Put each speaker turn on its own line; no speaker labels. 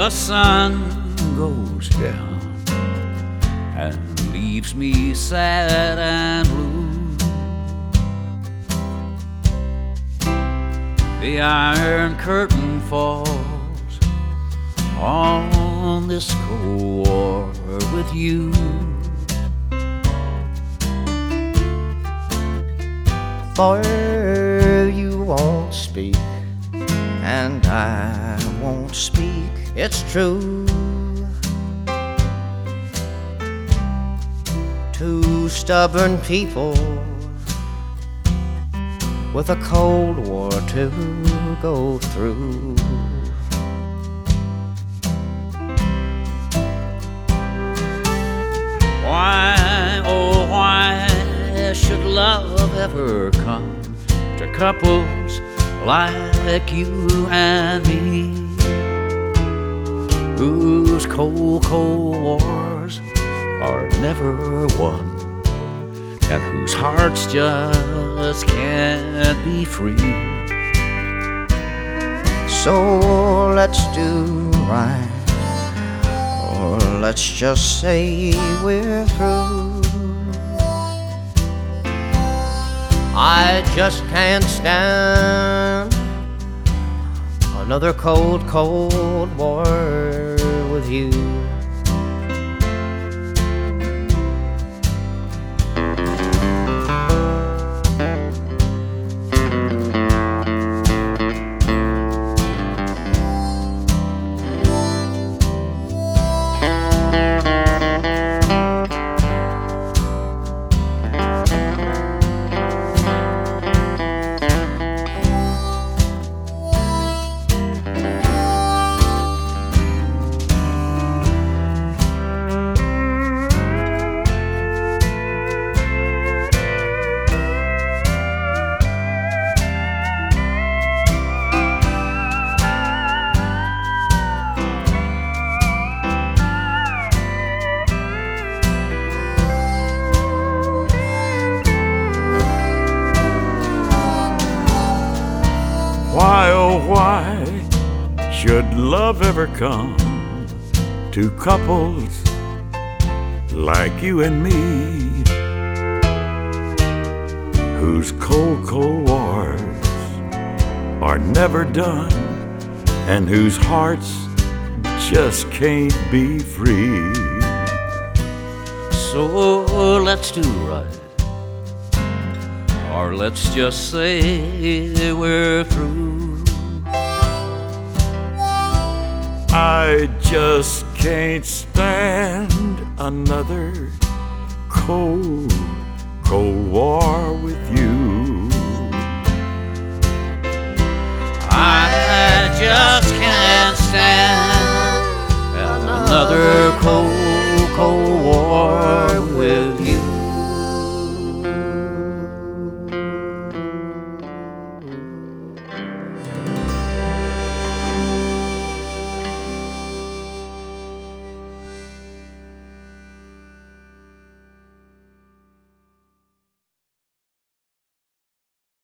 the sun goes down and leaves me sad and blue. The Iron Curtain falls on this cold war with you.
For you won't speak, and I won't speak, it's true. Two stubborn people with a cold war to go through.
Why, oh why should love ever come to couples like you and me, whose cold, cold wars are never won, and whose hearts just can't be free?
So let's do right, or let's just say we're through. I just can't stand another cold, cold war with you.
Why, oh why should love ever come to couples like you and me, whose cold, cold wars are never done, and whose hearts just can't be free?
So let's do right, or let's just say we're through.
I just can't stand another cold, cold war with you.
I just can't stand another cold, cold war